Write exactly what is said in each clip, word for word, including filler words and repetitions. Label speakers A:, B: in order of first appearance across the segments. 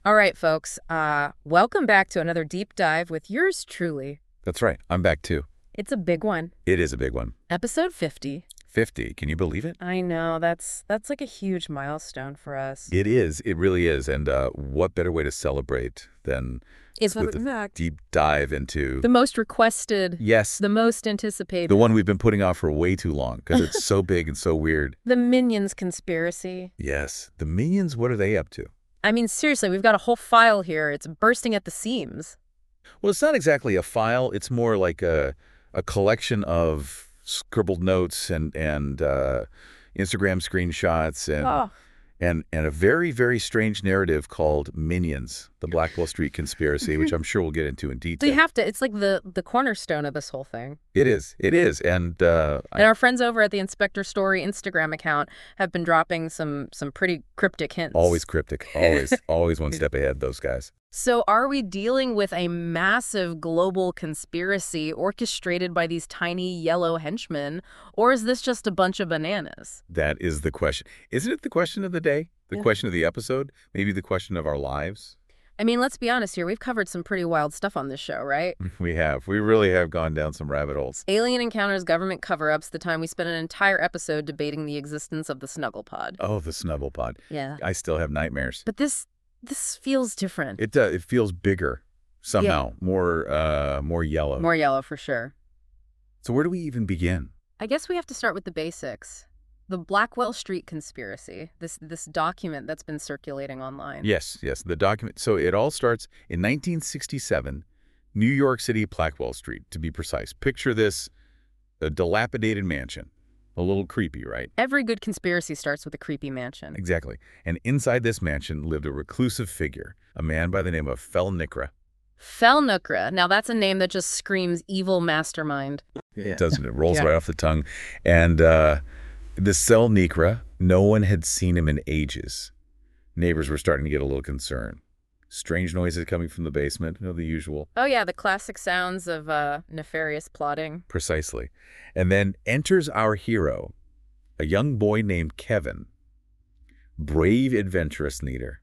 A: All right, folks. Uh, welcome back to another deep dive with yours truly.
B: That's right. I'm back too.
A: It's a big one.
B: It is a big one.
A: Episode fifty.
B: fifty. Can you believe it?
A: I know, that's that's like a huge milestone for us.
B: It is. It really is. And uh, what better way to celebrate than
A: It's
B: with a deep dive into
A: the most requested,
B: yes,
A: the most anticipated,
B: the one we've been putting off for way too long because it's so big and so weird.
A: the Minions conspiracy.
B: Yes. The Minions, what are they up to?
A: I mean, seriously, we've got a whole file here. It's bursting at the seams.
B: Well, it's not exactly a file. It's more like a a collection of scribbled notes and and uh, Instagram screenshots and
A: Oh,
B: and and a very very strange narrative called Minions: The Blackwell Street Conspiracy, which I'm sure we'll get into in
A: so you
B: detail.
A: have to. It's like the the cornerstone of this whole thing.
B: It is. It is. And uh,
A: And
B: I,
A: our friends over at the Inspector Story Instagram account have been dropping some some pretty cryptic hints.
B: always cryptic. Always, always one step ahead. Those guys.
A: So are we dealing with a massive global conspiracy orchestrated by these tiny yellow henchmen, or is this just a bunch of bananas?
B: That is the question. Isn't it the question of the day? The
A: Yeah.
B: question of the episode? Maybe the question of our lives?
A: I mean, let's be honest here. We've covered some pretty wild stuff on this show, right?
B: We have. We really have gone down some rabbit holes.
A: Alien encounters, government cover-ups, the time we spent an entire episode debating the existence of the Snugglepod.
B: Oh, the Snugglepod.
A: Yeah.
B: I still have nightmares.
A: But this this feels different.
B: It does. It feels bigger somehow. More, uh, more yellow.
A: More yellow for sure.
B: So where do we even begin?
A: I guess we have to start with the basics. The Blackwell Street conspiracy, this this document that's been circulating online.
B: Yes, yes, the document. So it all starts in nineteen sixty-seven, New York City, Blackwell Street, to be precise. Picture this, a dilapidated mansion. A little creepy, right?
A: Every good conspiracy starts with a creepy mansion.
B: Exactly. And inside this mansion lived a reclusive figure, a man by the name of Fel Nikra.
A: Felnukra. Now that's a name that just screams evil mastermind.
B: Yeah. Doesn't it? Rolls
A: Yeah.
B: right off the tongue. And uh, this Fel Nikra, no one had seen him in ages. Neighbors were starting to get a little concerned. Strange noises coming from the basement, you know, the usual.
A: Oh yeah, the classic sounds of uh, nefarious plotting.
B: Precisely. And then enters our hero, a young boy named Kevin. Brave, adventurous leader.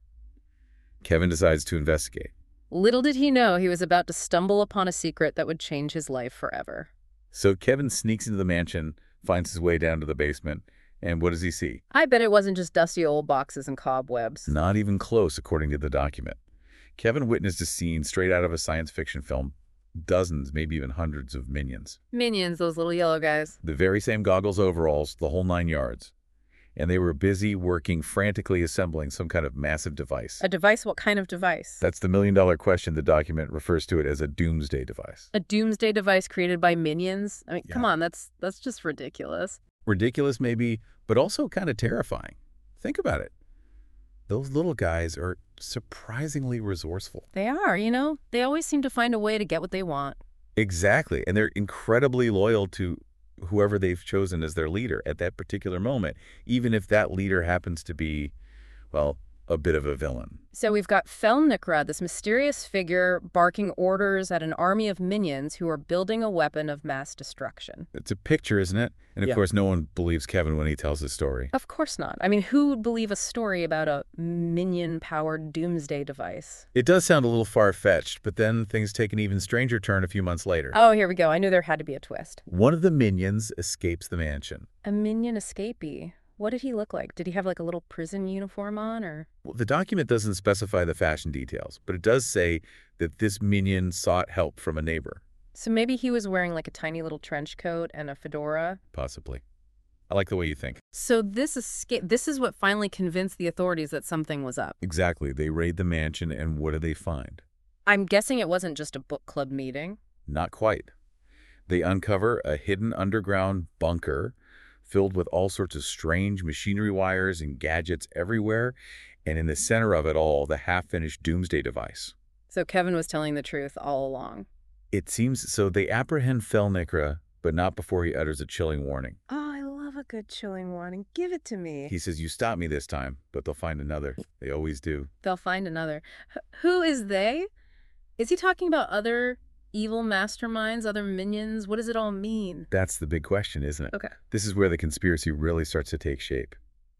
B: Kevin decides to investigate.
A: Little did he know he was about to stumble upon a secret that would change his life forever.
B: So Kevin sneaks into the mansion, finds his way down to the basement, and what does he see?
A: I bet it wasn't just dusty old boxes and cobwebs.
B: Not even close, according to the document. Kevin witnessed a scene straight out of a science fiction film. Dozens, maybe even hundreds of minions.
A: Minions, those little yellow guys.
B: The very same goggles, overalls, the whole nine yards. And they were busy working, frantically assembling some kind of massive device.
A: A device? What kind of device?
B: That's the million-dollar question. The document refers to it as a doomsday device.
A: A doomsday device created by minions? I mean,
B: Yeah.
A: come on, that's that's just ridiculous.
B: Ridiculous, maybe, but also kind of terrifying. Think about it. Those little guys are surprisingly resourceful.
A: They are, you know? They always seem to find a way to get what they want.
B: Exactly. And they're incredibly loyal to whoever they've chosen as their leader at that particular moment, even if that leader happens to be, well, a bit of a villain.
A: So we've got Felnukra, this mysterious figure barking orders at an army of minions who are building a weapon of mass destruction.
B: It's a picture, isn't it? And of
A: Yeah.
B: course, no one believes Kevin when he tells his story.
A: Of course not. I mean, who would believe a story about a minion-powered doomsday device?
B: It does sound a little far-fetched, but then things take an even stranger turn a few months later.
A: Oh, here we go. I knew there had to be a twist.
B: One of the minions escapes the mansion.
A: A minion escapee. What did he look like? Did he have like a little prison uniform on, or?
B: Well, the document doesn't specify the fashion details, but it does say that this minion sought help from a neighbor,
A: So maybe he was wearing like a tiny little trench coat and a fedora.
B: possibly. I like the way you think.
A: So this escape, this is what finally convinced the authorities that something was up.
B: Exactly. They raid the mansion, and what do they find?
A: I'm guessing it wasn't just a book club meeting.
B: Not quite. They uncover a hidden underground bunker filled with all sorts of strange machinery wires and gadgets everywhere, and in the center of it all, the half-finished doomsday device.
A: So Kevin was telling the truth all along.
B: It seems so they apprehend Fel Nikra, but not before he utters a chilling warning.
A: Oh, I love a good chilling warning. Give it to me.
B: He says, "You stop me this time, but they'll find another. They always do."
A: They'll find another. H- who is they? Is he talking about other evil masterminds, other minions? What does it all mean?
B: That's the big question, isn't it?
A: Okay.
B: This is where the conspiracy really starts to take shape.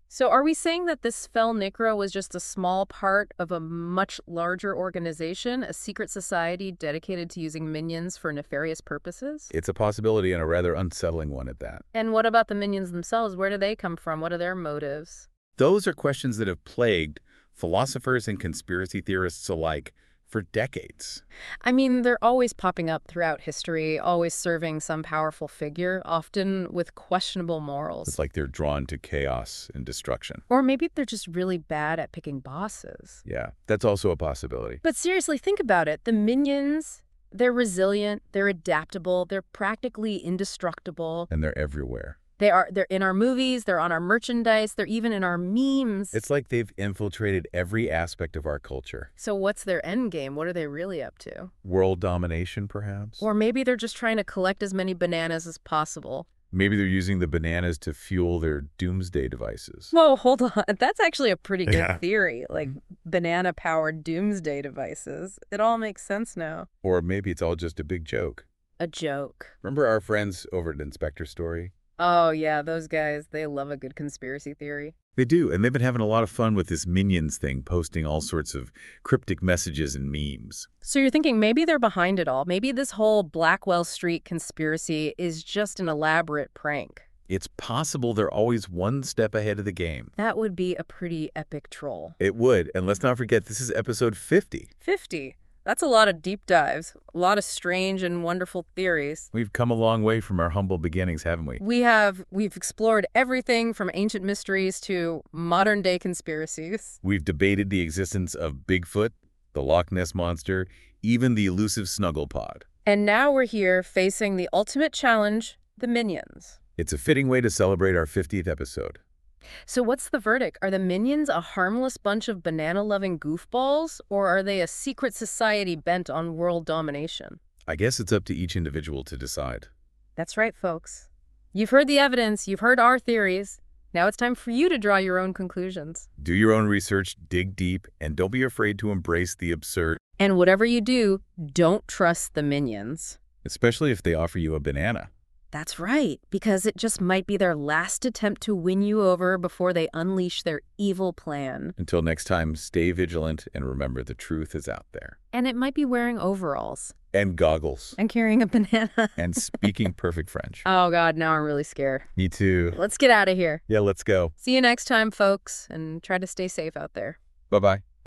A: So are we saying that this Fel Nicra was just a small part of a much larger organization, a secret society dedicated to using minions for nefarious purposes?
B: It's a possibility, and a rather unsettling one at that.
A: And what about the minions themselves? Where do they come from? What are their motives?
B: Those are questions that have plagued philosophers and conspiracy theorists alike for decades.
A: I mean, they're always popping up throughout history, always serving some powerful figure, often with questionable morals.
B: It's like they're drawn to chaos and destruction.
A: Or maybe they're just really bad at picking bosses.
B: Yeah, that's also a possibility.
A: But seriously, think about it. The minions, they're resilient, they're adaptable, they're practically indestructible.
B: And they're everywhere.
A: They are, they're in our movies, they're on our merchandise, they're even in our memes.
B: It's like they've infiltrated every aspect of our culture.
A: So what's their end game? What are they really up to?
B: World domination, perhaps?
A: Or maybe they're just trying to collect as many bananas as possible.
B: Maybe they're using the bananas to fuel their doomsday devices.
A: Whoa, hold on. That's actually a pretty good
B: Yeah.
A: theory, like banana-powered doomsday devices. It all makes sense now.
B: Or maybe it's all just a big joke.
A: A joke.
B: Remember our friends over at Inspector Story?
A: Oh, yeah, those guys, they love a good conspiracy theory.
B: They do, and they've been having a lot of fun with this Minions thing, posting all sorts of cryptic messages and memes.
A: So you're thinking maybe they're behind it all. Maybe this whole Blackwell Street conspiracy is just an elaborate prank.
B: It's possible they're always one step ahead of the game.
A: That would be a pretty epic troll.
B: It would, and let's not forget this is episode fifty.
A: fifty. That's a lot of deep dives, a lot of strange and wonderful theories.
B: We've come a long way from our humble beginnings, haven't we?
A: We have, we've explored everything from ancient mysteries to modern day conspiracies.
B: We've debated the existence of Bigfoot, the Loch Ness Monster, even the elusive Snugglepod.
A: And now we're here facing the ultimate challenge, the minions.
B: It's a fitting way to celebrate our fiftieth episode.
A: So what's the verdict? Are the minions a harmless bunch of banana-loving goofballs, or are they a secret society bent on world domination?
B: I guess it's up to each individual to decide.
A: That's right, folks. You've heard the evidence, you've heard our theories. Now it's time for you to draw your own conclusions.
B: Do your own research, dig deep, and don't be afraid to embrace the absurd,
A: And whatever you do, don't trust the minions.
B: especially if they offer you a banana.
A: That's right, because it just might be their last attempt to win you over before they unleash their evil plan.
B: Until next time, stay vigilant and remember the truth is out there.
A: And it might be wearing overalls.
B: And goggles.
A: And carrying a banana.
B: And speaking perfect French.
A: Oh, God, now I'm really scared.
B: Me too.
A: Let's get out of here.
B: Yeah, let's go.
A: See you next time, folks, and try to stay safe out there.
B: Bye-bye.